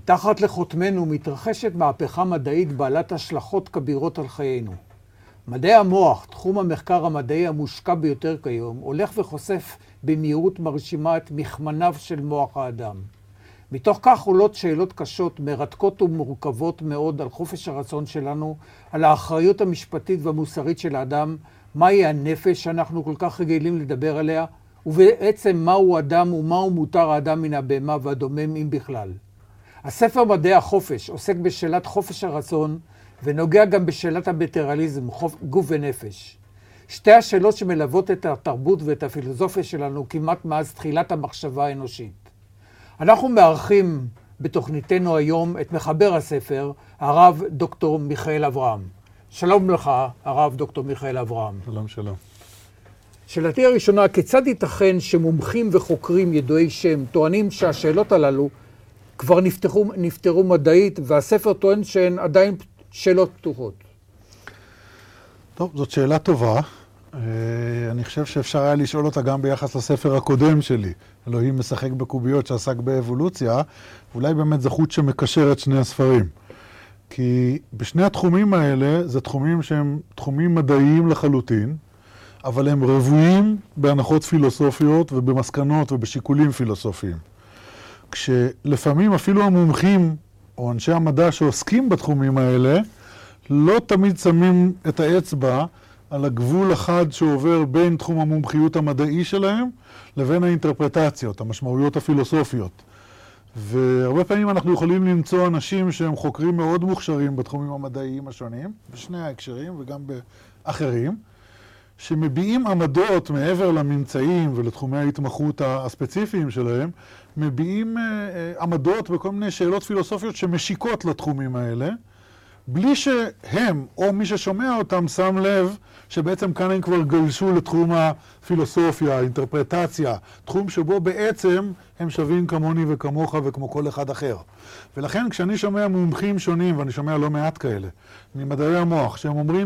מתחת לחותמנו מתרחשת מהפכה מדעית בעלת השלכות כבירות על חיינו. מדעי המוח, תחום המחקר המדעי המושקע ביותר כיום, הולך וחושף במהירות מרשימה את מכמניו של מוח האדם. מתוך כך עולות שאלות קשות, מרתקות ומורכבות מאוד על חופש הרצון שלנו, על האחריות המשפטית והמוסרית של האדם, מהי הנפש שאנחנו כל כך רגילים לדבר עליה, ובעצם מהו אדם ומהו מותר האדם מן הבהמה והדומם אם בכלל. הספר מדעי החופש עוסק בשאלת חופש הרצון, ונוגע גם בשאלת המטריאליזם, גוף ונפש. שתי השאלות שמלוות את התרבות ואת הפילוסופיה שלנו כמעט מאז תחילת המחשבה האנושית. אנחנו מארחים בתוכניתנו היום את מחבר הספר, הרב דוקטור מיכאל אברהם. שלום לך, הרב דוקטור מיכאל אברהם. שלום, שלום. שאלתי הראשונה, כיצד ייתכן שמומחים וחוקרים ידועי שם טוענים שהשאלות הללו כבר נפתרו מדעית, והספר טוען שהן עדיין שאלות פתוחות? טוב, זאת שאלה טובה. אני חושב שאפשר היה לשאול אותה גם ביחס לספר הקודם שלי, אלוהים משחק בקוביות, שעסק באבולוציה. אולי באמת זה חוט שמקשר את שני הספרים. כי בשני התחומים האלה זה תחומים שהם תחומים מדעיים לחלוטין, אבל הם רבועים בהנחות פילוסופיות ובמסקנות ובשיקולים פילוסופיים. כשלפעמים אפילו המומחים או אנשי המדע שעוסקים בתחומים האלה לא תמיד שמים את האצבע על הגבול החד שעובר בין תחום המומחיות המדעי שלהם לבין האינטרפרטציות, המשמעויות הפילוסופיות. והרבה פעמים אנחנו יכולים למצוא אנשים שהם חוקרים מאוד מוכשרים בתחומים המדעיים השונים, בשני ההקשרים וגם באחרים, שמביעים עמדות מעבר לממצאים ולתחומי ההתמחות הספציפיים שלהם, מביעים עמדות בכל מיני שאלות פילוסופיות שמשיקות לתחומים האלה, בלי שהם או מי ששומע אותם שם לב שבעצם כאן הם כבר גלשו לתחום הפילוסופיה, האינטרפרטציה, תחום שבו בעצם הם שווים כמוני וכמוך וכמו כל אחד אחר. ולכן כשאני שומע מומחים שונים, ואני שומע לא מעט כאלה, ממדעי המוח, שהם אומרים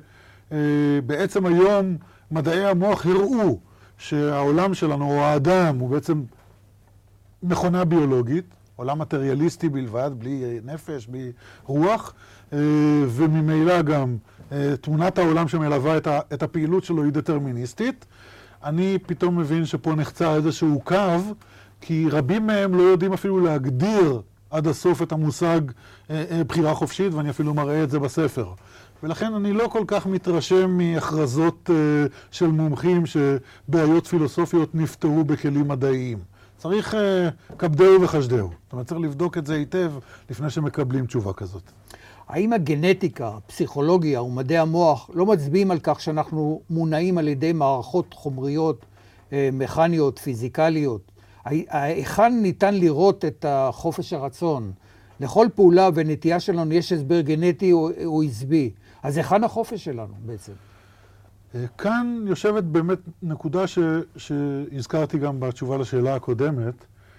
שבעצם היום מדעי המוח הראו שהעולם שלנו, או האדם, הוא בעצם מכונה ביולוגית, עולם מטריאליסטי בלבד, בלי נפש, בלי רוח, וממילא גם תמונת העולם שמלווה את הפעילות שלו היא דטרמיניסטית. אני פתאום מבין שפה נחצה איזשהו קו, כי רבים מהם לא יודעים אפילו להגדיר עד הסוף את המושג בחירה חופשית, ואני אפילו מראה את זה בספר. ולכן אני לא כל כך מתרשם מהכרזות של מומחים שבעיות פילוסופיות נפתרו בכלים מדעיים. צריך כבדהו וחשדהו. זאת אומרת, צריך לבדוק את זה היטב לפני שמקבלים תשובה כזאת. האם הגנטיקה, הפסיכולוגיה ומדעי המוח לא מצביעים על כך שאנחנו מונעים על ידי מערכות חומריות, מכניות, פיזיקליות? היכן ניתן לראות את חופש הרצון? לכל פעולה ונטייה שלנו יש הסבר גנטי או עזבי. אז היכן החופש שלנו בעצם? כאן יושבת באמת נקודה שהזכרתי גם בתשובה לשאלה הקודמת.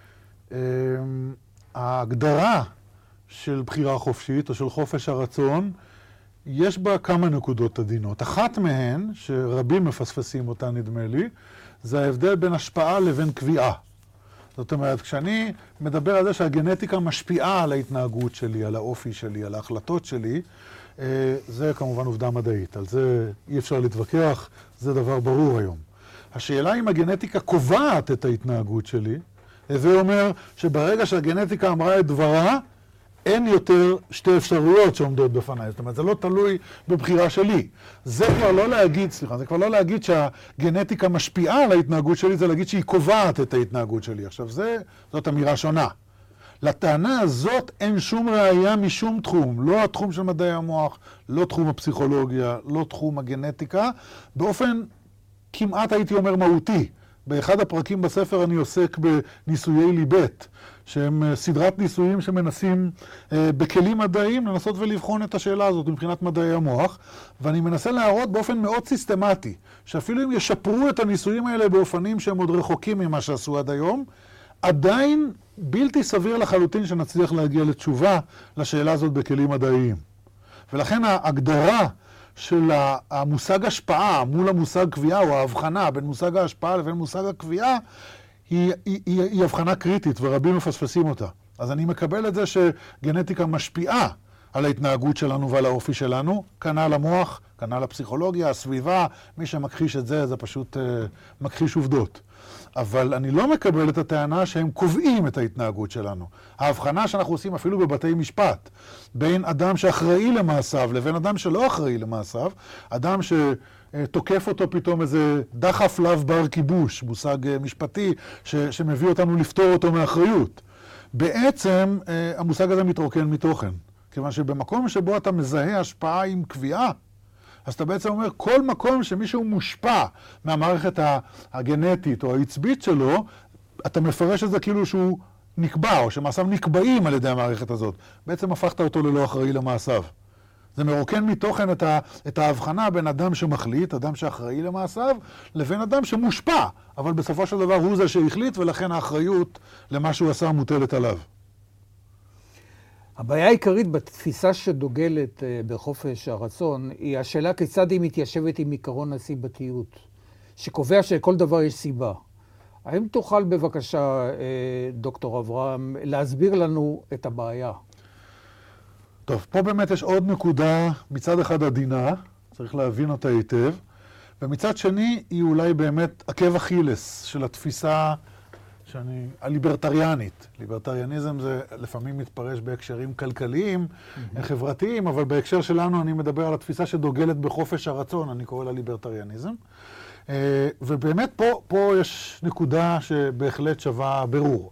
ההגדרה של בחירה חופשית או של חופש הרצון, יש בה כמה נקודות עדינות. אחת מהן, שרבים מפספסים אותה נדמה לי, זה ההבדל בין השפעה לבין קביעה. זאת אומרת, כשאני מדבר על זה שהגנטיקה משפיעה על ההתנהגות שלי, על האופי שלי, על ההחלטות שלי, זה כמובן עובדה מדעית. על זה אי אפשר להתווכח, זה דבר ברור היום. השאלה אם הגנטיקה קובעת את ההתנהגות שלי, זה אומר שברגע שהגנטיקה אמרה את דברה, אין יותר שתי אפשרויות שעומדות בפניי. זאת אומרת, זה לא תלוי בבחירה שלי. זה כבר לא להגיד שהגנטיקה משפיעה על ההתנהגות שלי, זה להגיד שהיא קובעת את ההתנהגות שלי. עכשיו, זאת אמירה שונה. לטענה הזאת אין שום ראייה משום תחום, לא התחום של מדעי המוח, לא תחום הפסיכולוגיה, לא תחום הגנטיקה, באופן כמעט הייתי אומר מהותי. באחד הפרקים בספר אני עוסק בניסויי ליבט, שהם סדרת ניסויים שמנסים בכלים מדעיים לנסות ולבחון את השאלה הזאת מבחינת מדעי המוח, ואני מנסה להראות באופן מאוד סיסטמטי, שאפילו אם ישפרו את הניסויים האלה באופנים שהם עוד רחוקים ממה שעשו עד היום, עדיין בלתי סביר לחלוטין שנצליח להגיע לתשובה לשאלה הזאת בכלים מדעיים. ולכן ההגדרה של המושג השפעה מול המושג קביעה, או ההבחנה בין מושג ההשפעה לבין מושג הקביעה, היא הבחנה קריטית, ורבים מפספסים אותה. אז אני מקבל את זה שגנטיקה משפיעה על ההתנהגות שלנו ועל האופי שלנו, כנ"ל המוח, כנ"ל הפסיכולוגיה, הסביבה, מי שמכחיש את זה, זה פשוט מכחיש עובדות. אבל אני לא מקבל את הטענה שהם קובעים את ההתנהגות שלנו. ההבחנה שאנחנו עושים אפילו בבתי משפט, בין אדם שאחראי למעשיו לבין אדם שלא אחראי למעשיו, אדם שתוקף אותו פתאום איזה דחף לאו בר כיבוש, מושג משפטי שמביא אותנו לפתור אותו מאחריות. בעצם המושג הזה מתרוקן מתוכן. כיוון שבמקום שבו אתה מזהה השפעה עם קביעה, אז אתה בעצם אומר, כל מקום שמישהו מושפע מהמערכת הגנטית או העצבית שלו, אתה מפרש את זה כאילו שהוא נקבע, או שמעשיו נקבעים על ידי המערכת הזאת. בעצם הפכת אותו ללא אחראי למעשיו. זה מרוקן מתוכן את ההבחנה בין אדם שמחליט, אדם שאחראי למעשיו, לבין אדם שמושפע. אבל בסופו של דבר הוא זה שהחליט, ולכן האחריות למה שהוא עשה מוטלת עליו. הבעיה העיקרית בתפיסה שדוגלת בחופש הרצון היא השאלה כיצד היא מתיישבת עם עיקרון הסיבתיות, שקובע שכל דבר יש סיבה. האם תוכל בבקשה, דוקטור אברהם, להסביר לנו את הבעיה? טוב, פה באמת יש עוד נקודה, מצד אחד עדינה, צריך להבין אותה היטב, ומצד שני היא אולי באמת עקב אכילס של התפיסה הליברטריאנית. ליברטריאניזם זה לפעמים מתפרש בהקשרים כלכליים, חברתיים, אבל בהקשר שלנו אני מדבר על התפיסה שדוגלת בחופש הרצון, אני קורא לה ליברטריאניזם. ובאמת פה יש נקודה שבהחלט שווה ברור.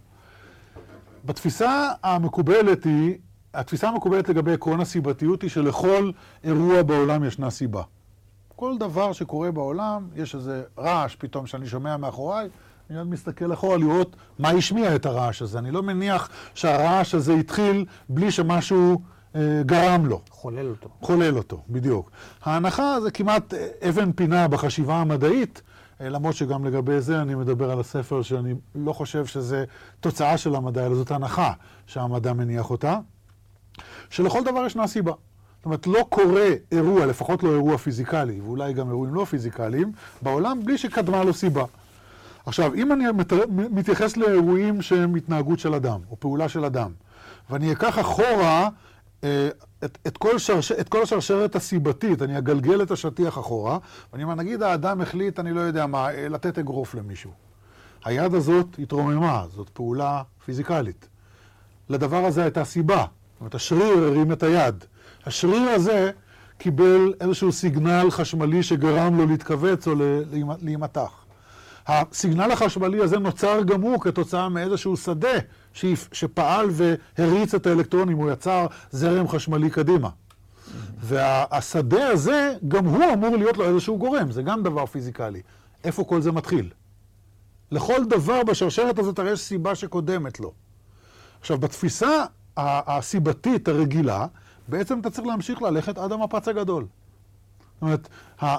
בתפיסה המקובלת התפיסה המקובלת לגבי עקרון הסיבתיות היא שלכל אירוע בעולם ישנה סיבה. כל דבר שקורה בעולם, יש איזה רעש פתאום שאני שומע מאחוריי, אני עוד מסתכל אחורה לראות מה השמיע את הרעש הזה. אני לא מניח שהרעש הזה התחיל בלי שמשהו גרם לו. חולל אותו. חולל אותו, בדיוק. ההנחה זה כמעט אבן פינה בחשיבה המדעית, למרות שגם לגבי זה אני מדבר על הספר שאני לא חושב שזה תוצאה של המדע, אלא זאת הנחה שהמדע מניח אותה, שלכל דבר ישנה סיבה. זאת אומרת, לא קורה אירוע, לפחות לא אירוע פיזיקלי, ואולי גם אירועים לא פיזיקליים, בעולם בלי שקדמה לו סיבה. עכשיו, אם אני מתייחס לאירועים שהם התנהגות של אדם, או פעולה של אדם, ואני אקח אחורה את כל השרשרת הסיבתית, אני אגלגל את השטיח אחורה, ואני אומר, נגיד האדם החליט, אני לא יודע מה, לתת אגרוף למישהו. היד הזאת התרוממה, זאת פעולה פיזיקלית. לדבר הזה הייתה סיבה. זאת אומרת, השריר הרים את היד. השריר הזה קיבל איזשהו סיגנל חשמלי שגרם לו להתכווץ או להימתח. הסיגנל החשמלי הזה נוצר גם הוא כתוצאה מאיזשהו שדה שפעל והריץ את האלקטרונים, הוא יצר זרם חשמלי קדימה. והשדה הזה, גם הוא אמור להיות לו איזשהו גורם, זה גם דבר פיזיקלי. איפה כל זה מתחיל? לכל דבר בשרשרת הזאת הרי יש סיבה שקודמת לו. עכשיו, בתפיסה הסיבתית הרגילה, בעצם אתה צריך להמשיך ללכת עד המפץ הגדול. זאת אומרת,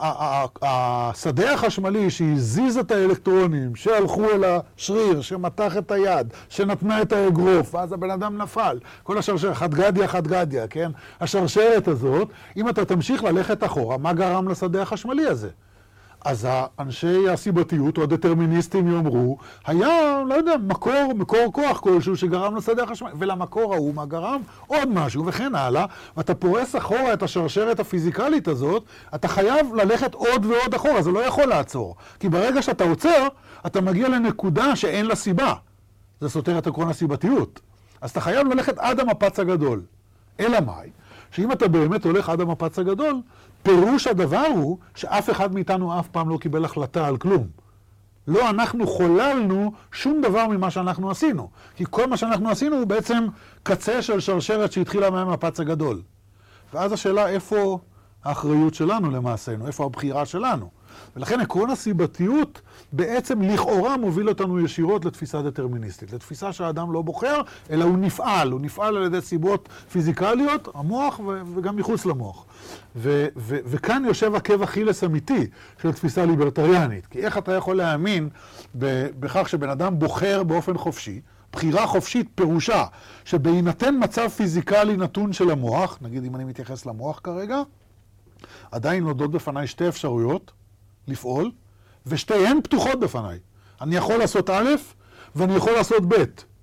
השדה החשמלי שהזיז את האלקטרונים, שהלכו אל השריר, שמתח את היד, שנתנה את האגרוף, ואז הבן אדם נפל. כל השרשרת, חד גדיה, כן? השרשרת הזאת, אם אתה תמשיך ללכת אחורה, מה גרם לשדה החשמלי הזה? אז האנשי הסיבתיות או הדטרמיניסטים יאמרו, היה, לא יודע, מקור כוח כלשהו שגרם לשדה החשמלי, ולמקור ההוא מה גרם? עוד משהו וכן הלאה, ואתה פורס אחורה את השרשרת הפיזיקלית הזאת, אתה חייב ללכת עוד ועוד אחורה, זה לא יכול לעצור. כי ברגע שאתה עוצר, אתה מגיע לנקודה שאין לה סיבה. זה סותר את עקרון הסיבתיות. אז אתה חייב ללכת עד המפץ הגדול. אלא מאי? שאם אתה באמת הולך עד המפץ הגדול, פירוש הדבר הוא שאף אחד מאיתנו אף פעם לא קיבל החלטה על כלום. לא אנחנו חוללנו שום דבר ממה שאנחנו עשינו. כי כל מה שאנחנו עשינו הוא בעצם קצה של שרשרת שהתחילה מהמפץ הגדול. ואז השאלה איפה האחריות שלנו למעשינו, איפה הבחירה שלנו. ולכן עקרון הסיבתיות בעצם לכאורה מוביל אותנו ישירות לתפיסה דטרמיניסטית. לתפיסה שהאדם לא בוחר, אלא הוא נפעל על ידי סיבות פיזיקליות, המוח וגם מחוץ למוח. וכאן יושב עקב אכילס אמיתי של תפיסה ליברטריאנית. כי איך אתה יכול להאמין בכך שבן אדם בוחר באופן חופשי, בחירה חופשית פירושה שבהינתן מצב פיזיקלי נתון של המוח, נגיד אם אני מתייחס למוח כרגע, עדיין נודות בפניי שתי אפשרויות לפעול, ושתיהן פתוחות בפניי. אני יכול לעשות א' ואני יכול לעשות ב'.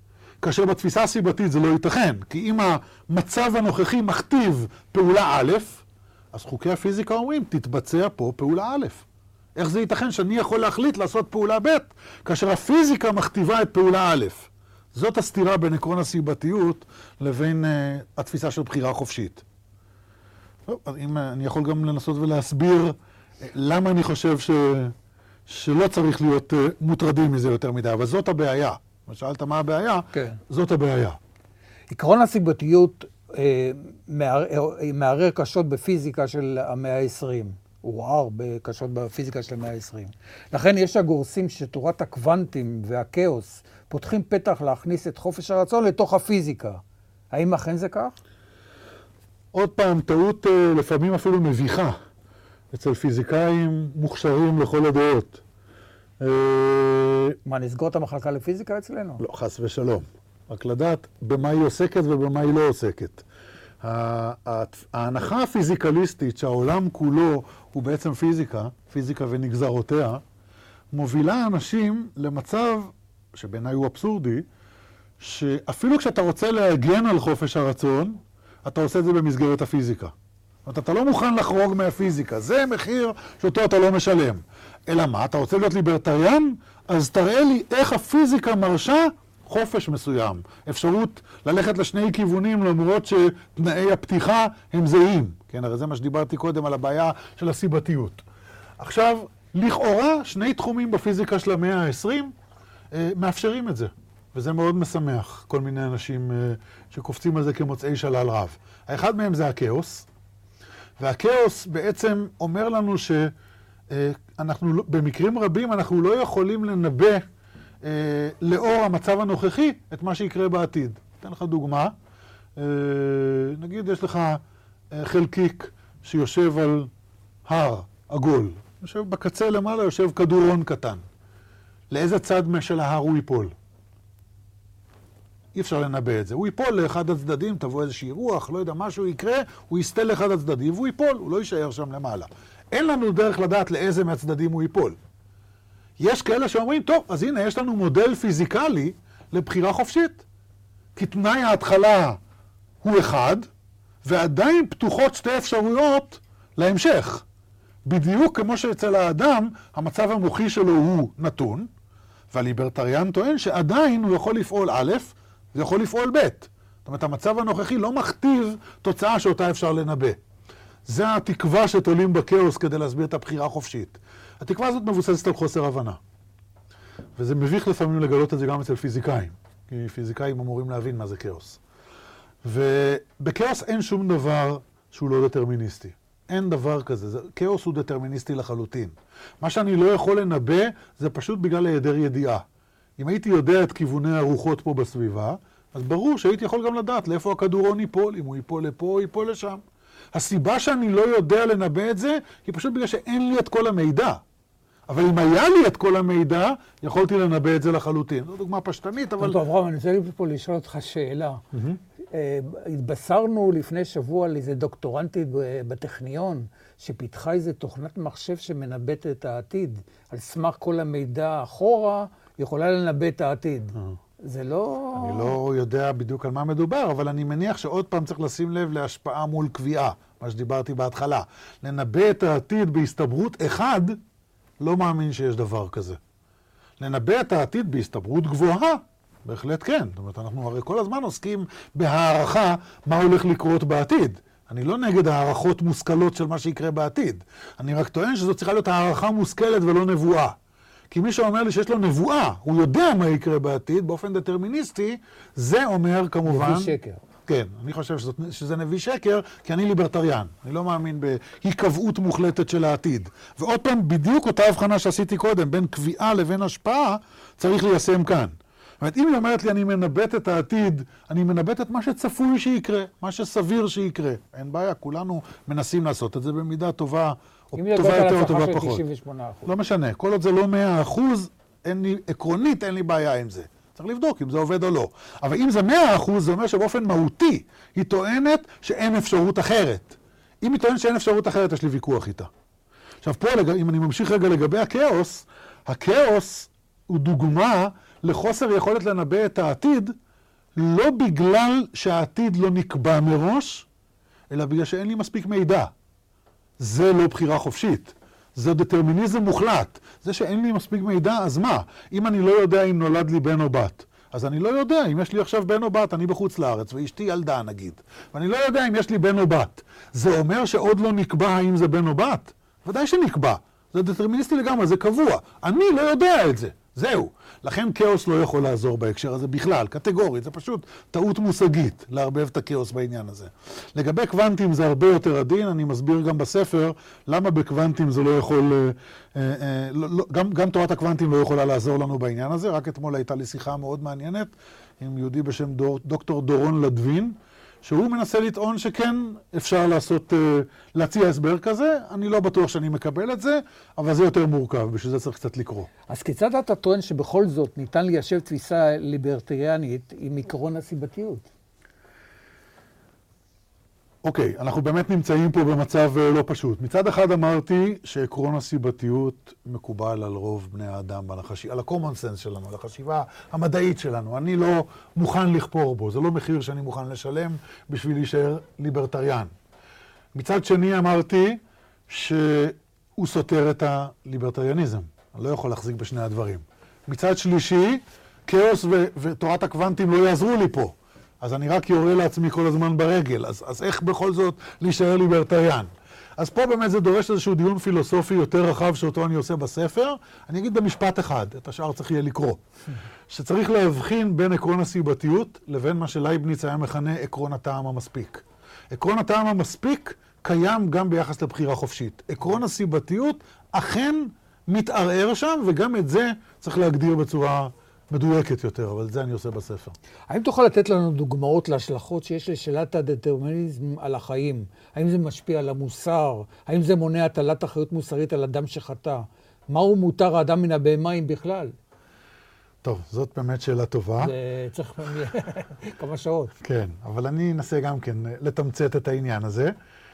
כאשר בתפיסה הסיבתית זה לא ייתכן, כי אם המצב הנוכחי מכתיב פעולה א', אז חוקי הפיזיקה אומרים, תתבצע פה פעולה א'. איך זה ייתכן שאני יכול להחליט לעשות פעולה ב', כאשר הפיזיקה מכתיבה את פעולה א'? זאת הסתירה בין עקרון הסיבתיות לבין התפיסה של בחירה חופשית. טוב, אז אם אני יכול גם לנסות ולהסביר למה אני חושב שלא צריך להיות מוטרדים מזה יותר מדי, אבל זאת הבעיה. שאלת מה הבעיה? כן. זאת הבעיה. עקרון הסיבתיות מערער קשות בפיזיקה של המאה ה-20. הוא רער בקשות בפיזיקה של המאה ה-20. לכן יש הגורסים שתורת הקוונטים והכאוס פותחים פתח להכניס את חופש הרצון לתוך הפיזיקה. האם אכן זה כך? עוד פעם, טעות לפעמים אפילו מביכה אצל פיזיקאים מוכשרים לכל הדעות. מה, נסגור את המחלקה לפיזיקה אצלנו? לא, חס ושלום. רק לדעת במה היא עוסקת ובמה היא לא עוסקת. ההנחה הפיזיקליסטית שהעולם כולו הוא בעצם פיזיקה ונגזרותיה, מובילה אנשים למצב שבעיניי הוא אבסורדי, שאפילו כשאתה רוצה להגן על חופש הרצון, אתה עושה את זה במסגרת הפיזיקה. זאת אומרת, אתה לא מוכן לחרוג מהפיזיקה, זה מחיר שאותו אתה לא משלם. אלא מה? אתה רוצה להיות ליברטריין? אז תראה לי איך הפיזיקה מרשה חופש מסוים. אפשרות ללכת לשני כיוונים למרות שתנאי הפתיחה הם זהים. כן, הרי זה מה שדיברתי קודם על הבעיה של הסיבתיות. עכשיו, לכאורה, שני תחומים בפיזיקה של המאה ה-20 מאפשרים את זה. וזה מאוד משמח, כל מיני אנשים שקופצים על זה כמוצאי שלל רב. האחד מהם זה הכאוס, והכאוס בעצם אומר לנו שאנחנו, במקרים רבים אנחנו לא יכולים לנבא לאור המצב הנוכחי את מה שיקרה בעתיד. אתן לך דוגמה, נגיד יש לך חלקיק שיושב על הר עגול, יושב בקצה למעלה, יושב כדורון קטן. לאיזה צד של ההר הוא ייפול? אי אפשר לנבא את זה. הוא ייפול לאחד הצדדים, תבוא איזושהי רוח, לא יודע, משהו יקרה, הוא יסתה לאחד הצדדים והוא ייפול, הוא לא יישאר שם למעלה. אין לנו דרך לדעת לאיזה מהצדדים הוא ייפול. יש כאלה שאומרים, טוב, אז הנה, יש לנו מודל פיזיקלי לבחירה חופשית. כי תנאי ההתחלה הוא אחד, ועדיין פתוחות שתי אפשרויות להמשך. בדיוק כמו שאצל האדם, המצב המוחי שלו הוא נתון, והליברטריאן טוען שעדיין הוא יכול לפעול א', ויכול לפעול ב'. זאת אומרת, המצב הנוכחי לא מכתיב תוצאה שאותה אפשר לנבא. זה התקווה שתולים בכאוס כדי להסביר את הבחירה החופשית. התקווה הזאת מבוססת על חוסר הבנה. וזה מביך לפעמים לגלות את זה גם אצל פיזיקאים. כי פיזיקאים אמורים להבין מה זה כאוס. ובכאוס אין שום דבר שהוא לא דטרמיניסטי. אין דבר כזה. כאוס הוא דטרמיניסטי לחלוטין. מה שאני לא יכול לנבא זה פשוט בגלל היעדר ידיעה. אם הייתי יודע את כיווני הרוחות פה בסביבה, אז ברור שהייתי יכול גם לדעת לאיפה הכדורון ייפול, אם הוא ייפול לפה או ייפול לשם. הסיבה שאני לא יודע לנבא את זה, היא פשוט בגלל שאין לי את כל המידע. אבל אם היה לי את כל המידע, יכולתי לנבא את זה לחלוטין. זו דוגמה פשטנית, אבל... טוב, אברהם, אני רוצה פה לשאול אותך שאלה. התבשרנו לפני שבוע על איזה דוקטורנטית בטכניון, שפיתחה איזה תוכנת מחשב שמנבאת את העתיד. על סמך כל המידע אחורה, יכולה לנבא את העתיד. זה לא... אני לא יודע בדיוק על מה מדובר, אבל אני מניח שעוד פעם צריך לשים לב להשפעה מול קביעה, מה שדיברתי בהתחלה. לנבא את העתיד בהסתברות אחד, לא מאמין שיש דבר כזה. לנבא את העתיד בהסתברות גבוהה, בהחלט כן. זאת אומרת, אנחנו הרי כל הזמן עוסקים בהערכה מה הולך לקרות בעתיד. אני לא נגד הערכות מושכלות של מה שיקרה בעתיד. אני רק טוען שזו צריכה להיות הערכה מושכלת ולא נבואה. כי מי שאומר לי שיש לו נבואה, הוא יודע מה יקרה בעתיד באופן דטרמיניסטי, זה אומר כמובן... נביא שקר. כן, אני חושב שזה נביא שקר, כי אני ליברטריאן. אני לא מאמין בהיקבעות מוחלטת של העתיד. ועוד פעם, בדיוק אותה הבחנה שעשיתי קודם, בין קביעה לבין השפעה, צריך ליישם כאן. זאת אומרת, אם היא אומרת לי, אני מנבט את העתיד, אני מנבט את מה שצפוי שיקרה, מה שסביר שיקרה. אין בעיה, כולנו מנסים לעשות את זה במידה טובה, או טובה יותר או טובה פחות. 98%. לא משנה, כל עוד זה לא 100%, עקרונית אין לי בעיה עם זה. צריך לבדוק אם זה עובד או לא. אבל אם זה 100%, זה אומר שבאופן מהותי היא טוענת שאין אפשרות אחרת. אם היא טוענת שאין אפשרות אחרת, יש לי ויכוח איתה. עכשיו פה, אם אני ממשיך רגע לגבי הכאוס הוא דוגמה לחוסר יכולת לנבא את העתיד לא בגלל שהעתיד לא נקבע מראש, אלא בגלל שאין לי מספיק מידע. זה לא בחירה חופשית. זה דטרמיניזם מוחלט. זה שאין לי מספיק מידע, אז מה? אם אני לא יודע אם נולד לי בן או בת, אז אני לא יודע אם יש לי עכשיו בן או בת, אני בחוץ לארץ, ואשתי ילדה נגיד. ואני לא יודע אם יש לי בן או בת. זה אומר שעוד לא נקבע האם זה בן או בת? ודאי שנקבע. זה דטרמיניסטי לגמרי, זה קבוע. אני לא יודע את זה. זהו. לכן כאוס לא יכול לעזור בהקשר הזה בכלל, קטגורית. זה פשוט טעות מושגית לערבב את הכאוס בעניין הזה. לגבי קוונטים זה הרבה יותר עדין, אני מסביר גם בספר למה בקוונטים זה לא יכול, גם תורת הקוונטים לא יכולה לעזור לנו בעניין הזה. רק אתמול הייתה לי שיחה מאוד מעניינת עם יהודי בשם דוקטור דורון לדווין, שהוא מנסה לטעון שכן אפשר להציע הסבר כזה. אני לא בטוח שאני מקבל את זה, אבל זה יותר מורכב, בשביל זה צריך קצת לקרוא. אז כיצד אתה טוען שבכל זאת ניתן ליישב תפיסה ליברטריאנית עם עקרון הסיבתיות? אוקיי, אנחנו באמת נמצאים פה במצב לא פשוט. מצד אחד אמרתי שעקרון הסיבתיות מקובל על רוב בני האדם, על ה-common sense שלנו, על החשיבה המדעית שלנו. אני לא מוכן לכפור בו, זה לא מחיר שאני מוכן לשלם בשביל להישאר ליברטריאן. מצד שני אמרתי שהוא סותר את הליברטריאניזם. אני לא יכול להחזיק בשני הדברים. מצד שלישי, כאוס ותורת הקוונטים לא יעזרו לי פה. אז אני רק יורה לעצמי כל הזמן ברגל. אז איך בכל זאת להישאר ליברטריאן? אז פה באמת זה דורש איזשהו דיון פילוסופי יותר רחב שאותו אני עושה בספר. אני אגיד במשפט אחד, את השאר צריך יהיה לקרוא. שצריך להבחין בין עקרון הסיבתיות לבין מה שלייבניץ היה מכנה עקרון הטעם המספיק. עקרון הטעם המספיק קיים גם ביחס לבחירה חופשית. עקרון הסיבתיות אכן מתערער שם, וגם את זה צריך להגדיר בצורה מדויקת יותר, אבל זה אני עושה בספר. האם תוכל לתת לנו דוגמאות להשלכות שיש לשאלת הדטרמיניזם על החיים? האם זה משפיע על המוסר? האם זה מונע הטלת אחריות מוסרית על אדם שחטא? מהו מותר האדם מן הבהמה אם בכלל? טוב, זאת באמת שאלה טובה. זה צריך כמה שעות. כן, אבל אני אנסה גם כן לתמצת את העניין הזה.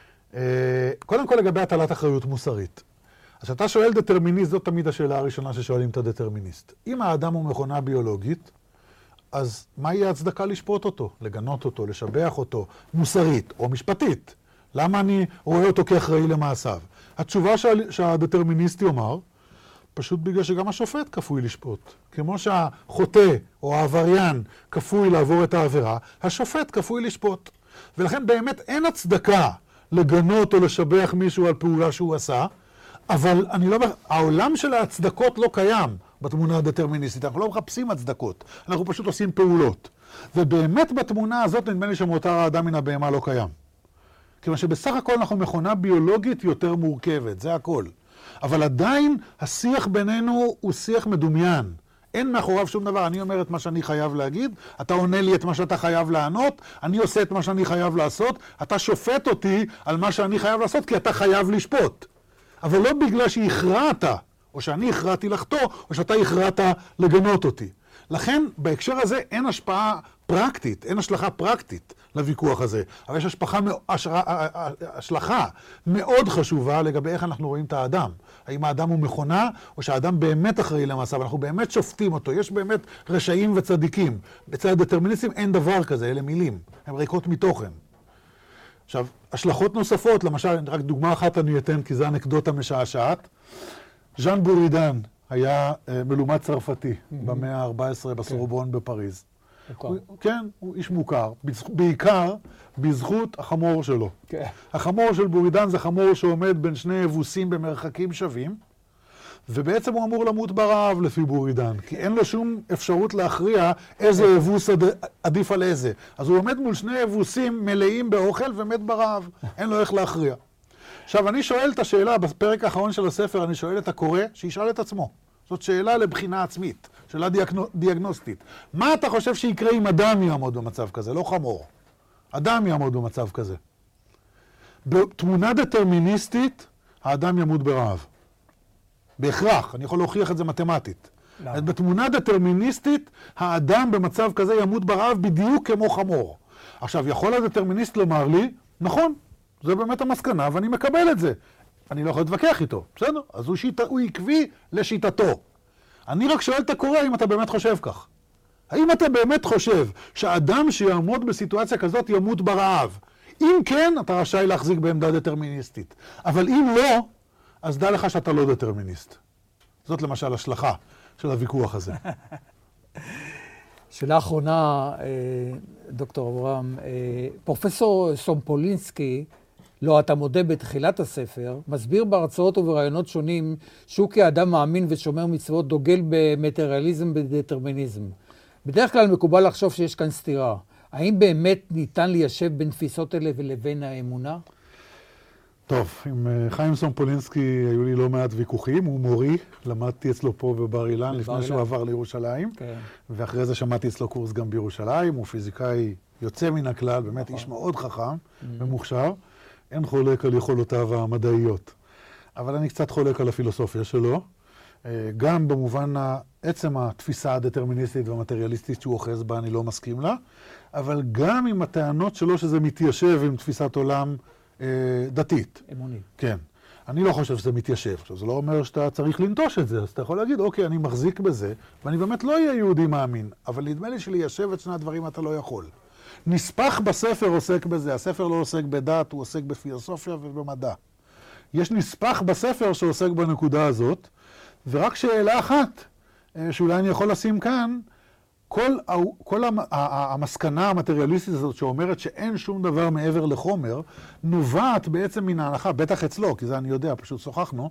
קודם כל לגבי הטלת אחריות מוסרית. אז כשאתה שואל דטרמיניסט, זאת תמיד השאלה הראשונה ששואלים את הדטרמיניסט. אם האדם הוא מכונה ביולוגית, אז מה יהיה הצדקה לשפוט אותו, לגנות אותו, לשבח אותו, מוסרית או משפטית? למה אני רואה אותו כאחראי למעשיו? התשובה שהדטרמיניסט יאמר, פשוט בגלל שגם השופט כפוי לשפוט. כמו שהחוטא או העבריין כפוי לעבור את העבירה, השופט כפוי לשפוט. ולכן באמת אין הצדקה לגנות או לשבח מישהו על פעולה שהוא עשה, אבל העולם של ההצדקות לא קיים בתמונה הדטרמיניסטית. אנחנו לא מחפשים הצדקות, אנחנו פשוט עושים פעולות. ובאמת בתמונה הזאת נדמה לי שמותר האדם מן הבהמה לא קיים. כיוון שבסך הכל אנחנו מכונה ביולוגית יותר מורכבת, זה הכל. אבל עדיין השיח בינינו הוא שיח מדומיין. אין מאחוריו שום דבר, אני אומר את מה שאני חייב להגיד, אתה עונה לי את מה שאתה חייב לענות, אני עושה את מה שאני חייב לעשות, אתה שופט אותי על מה שאני חייב לעשות כי אתה חייב לשפוט. אבל לא בגלל שהכרעת, או שאני הכרעתי לחטוא, או שאתה הכרעת לגנות אותי. לכן, בהקשר הזה אין השפעה פרקטית, אין השלכה פרקטית לוויכוח הזה. אבל יש השלכה מאוד חשובה לגבי איך אנחנו רואים את האדם. האם האדם הוא מכונה, או שהאדם באמת אחראי למעשיו, אנחנו באמת שופטים אותו. יש באמת רשעים וצדיקים. אצל הדטרמיניסטים אין דבר כזה, אלה מילים. הן ריקות מתוכן. עכשיו, השלכות נוספות, למשל, רק דוגמה אחת אני אתן, כי זו אנקדוטה משעשעת. ז'אן בורידן היה מלומד צרפתי במאה ה-14 בסורבון בפריז. כן, הוא איש מוכר, בעיקר בזכות החמור שלו. החמור של בורידן זה חמור שעומד בין שני אבוסים במרחקים שווים, ובעצם הוא אמור למות ברעב לפי בורידן, כי אין לו שום אפשרות להכריע איזה אבוס עדיף על איזה. אז הוא עומד מול שני אבוסים מלאים באוכל ומת ברעב, אין לו איך להכריע. עכשיו, אני שואל את השאלה, בפרק האחרון של הספר, אני שואל את הקורא, שישאל את עצמו. זאת שאלה לבחינה עצמית, שאלה דיאגנוסטית. מה אתה חושב שיקרה אם אדם יעמוד במצב כזה? לא חמור. אדם יעמוד במצב כזה. בתמונה דטרמיניסטית, האדם ימות ברעב. בהכרח, אני יכול להוכיח את זה מתמטית. בתמונה דטרמיניסטית, האדם במצב כזה ימות ברעב בדיוק כמו חמור. עכשיו, יכול הדטרמיניסט לומר לי, נכון, זה באמת המסקנה, ואני מקבל את זה. אני לא יכול להתווכח איתו, בסדר? אז הוא עקבי לשיטתו. אני רק שואל את הקורא אם אתה באמת חושב כך. האם אתה באמת חושב שאדם שיעמוד בסיטואציה כזאת ימות ברעב? אם כן, אתה רשאי להחזיק בעמדה דטרמיניסטית. אבל אם לא, אז דע לך שאתה לא דטרמיניסט. זאת למשל השלכה של הוויכוח הזה. שאלה אחרונה, דוקטור אברהם, פרופסור סומפולינסקי, לא אתה מודה בתחילת הספר, מסביר בהרצאות וברעיונות שונים שהוא כאדם מאמין ושומר מצוות דוגל במטריאליזם ובדטרמיניזם. בדרך כלל מקובל לחשוב שיש כאן סתירה. האם באמת ניתן ליישב בין תפיסות אלה ולבין האמונה? טוב, עם חיים סומפולינסקי היו לי לא מעט ויכוחים, הוא מורי, למדתי אצלו פה בבר אילן לפני שהוא עבר לירושלים, ואחרי זה שמעתי אצלו קורס גם בירושלים, הוא פיזיקאי יוצא מן הכלל, באמת איש מאוד חכם ומוכשר, אין חולק על יכולותיו המדעיות. אבל אני קצת חולק על הפילוסופיה שלו, גם במובן עצם התפיסה הדטרמיניסטית והמטריאליסטית שהוא אוחז בה, אני לא מסכים לה, אבל גם עם הטענות שלו שזה מתיישב עם תפיסת עולם דתית. אמונית. כן. אני לא חושב שזה מתיישב. עכשיו, זה לא אומר שאתה צריך לנטוש את זה, אז אתה יכול להגיד, אוקיי, אני מחזיק בזה, ואני באמת לא אהיה יהודי מאמין, אבל נדמה לי שליישב את שני הדברים אתה לא יכול. נספח בספר עוסק בזה, הספר לא עוסק בדת, הוא עוסק בפילוסופיה ובמדע. יש נספח בספר שעוסק בנקודה הזאת, ורק שאלה אחת, שאולי אני יכול לשים כאן, כל המסקנה המטריאליסטית הזאת שאומרת שאין שום דבר מעבר לחומר, נובעת בעצם מן ההנחה, בטח אצלו, כי זה אני יודע, פשוט שוחחנו,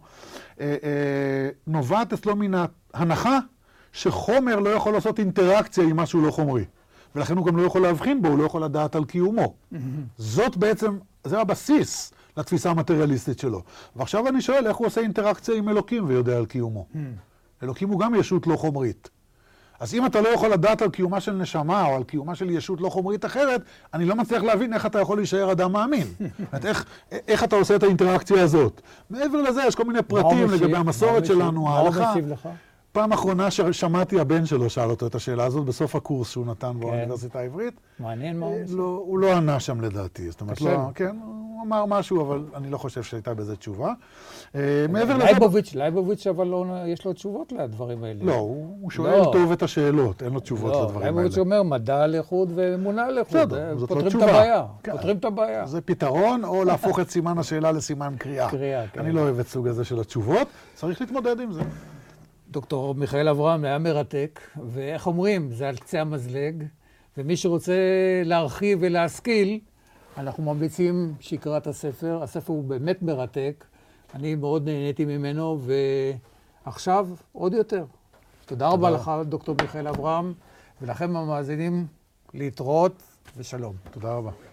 נובעת אצלו מן ההנחה שחומר לא יכול לעשות אינטראקציה עם משהו לא חומרי. ולכן הוא גם לא יכול להבחין בו, הוא לא יכול לדעת על קיומו. זאת בעצם, זה הבסיס לתפיסה המטריאליסטית שלו. ועכשיו אני שואל איך הוא עושה אינטראקציה עם אלוקים ויודע על קיומו. אלוקים הוא גם ישות לא חומרית. אז אם אתה לא יכול לדעת על קיומה של נשמה או על קיומה של ישות לא חומרית אחרת, אני לא מצליח להבין איך אתה יכול להישאר אדם מאמין. איך אתה עושה את האינטראקציה הזאת. מעבר לזה יש כל מיני פרטים לגבי המסורת שלנו, ההלכה. מה הוא משיב לך? פעם אחרונה ששמעתי הבן שלו שאל אותו את השאלה הזאת בסוף הקורס שהוא נתן באוניברסיטה העברית. מעניין מה הוא משיב. הוא לא ענה שם לדעתי. זאת אומרת, כן, הוא אמר משהו, אבל אני לא חושב שהייתה בזה תשובה. לייבוביץ' אבל יש לו תשובות לדברים האלה. לא, הוא שואל טוב את השאלות, אין לו תשובות לדברים האלה. לייבוביץ' אומר מדע לחוד ואמונה לחוד. פותרים את הבעיה. פותרים את הבעיה. זה פתרון, או להפוך את סימן השאלה לסימן קריאה. אני לא אוהב את סוג הזה של התשובות, צריך להתמודד עם זה. דוקטור מיכאל אברהם היה מרתק, ואיך אומרים, זה על קצה המזלג, ומי שרוצה להרחיב ולהשכיל, אנחנו ממליצים שיקרא את הספר. הספר הוא באמת מרתק, אני מאוד נהניתי ממנו, ועכשיו עוד יותר. תודה רבה לך, דוקטור מיכאל אברהם, ולכם המאזינים להתראות ושלום. תודה רבה.